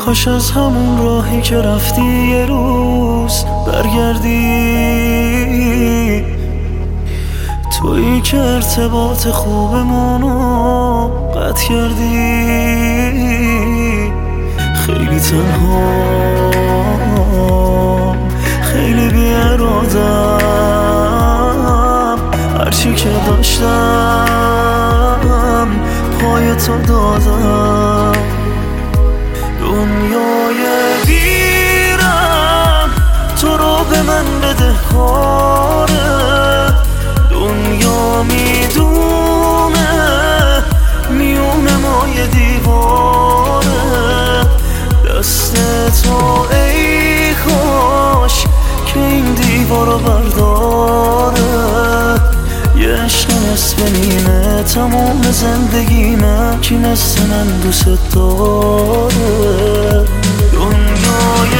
کاش از همون راهی که رفتی یه روز برگردی، تویی که ارتباط خوبمونو قطع کردی. خیلی تنها، خیلی بی‌اراده‌ام، هرچی که داشتم پای تو دادم. دنیای ویرم تو رو به من بده کاره، دنیا میدونه میونه ما یه دیواره. دست تو ای کاش که این دیوارو برداره. یه عشق نصف نیمه تمام زندگیمه کی مثل من دوست داره. دنیای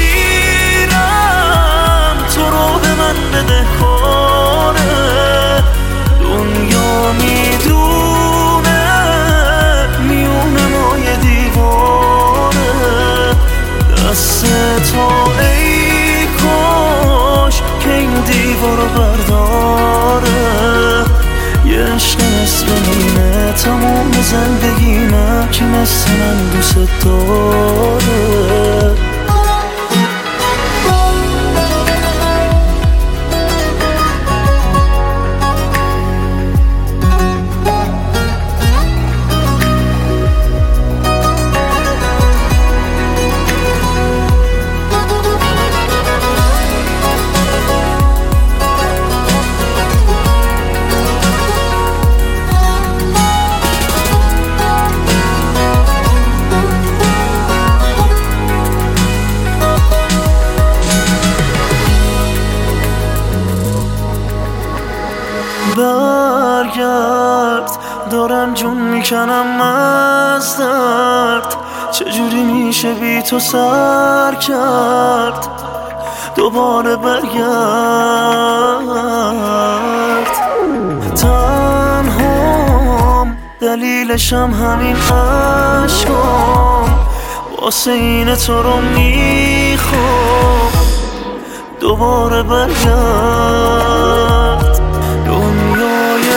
ویرم تو رو به من بده کاره، دنیا میدونه میونه ما یه دیواره. دست تو ای کاش که این دیوارو برداره. یه عشق نصف نیمه تمام زندگیمه کی مثل من دوست داره. برگرد دارم جون میکنم از درد، چجوری میشه بی تو سر کرد. دوباره برگرد، تنهام دلیلشم همین عشقام، واسه اینه تو رو میخوام. دوباره برگرد، دنیای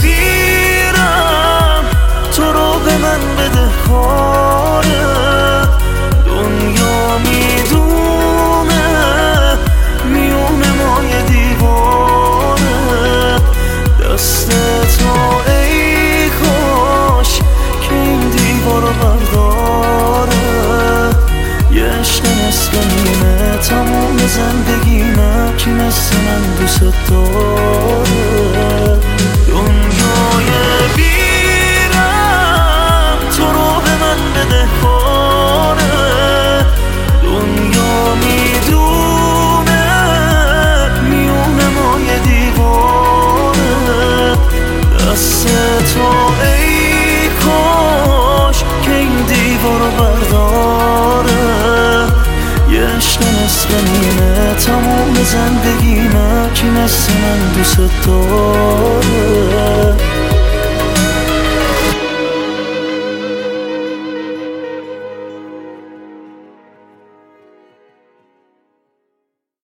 ویرم تو رو به من بده کاره، دنیا میدونه میونه ما یه دیواره. دست تو ای کاش که این دیوارو برداره. یه عشق نصف نیمه تمام زندگیمه کی مثل من دوست داره. دنیای ویرم تو رو به من بده کاره، دنیا میدونه میونه ما یه دیواره. دست تو ای کاش که این دیوارو برداره. یه عشق نصف نیمه تمام زندگیمه کی مثل من دوست داره.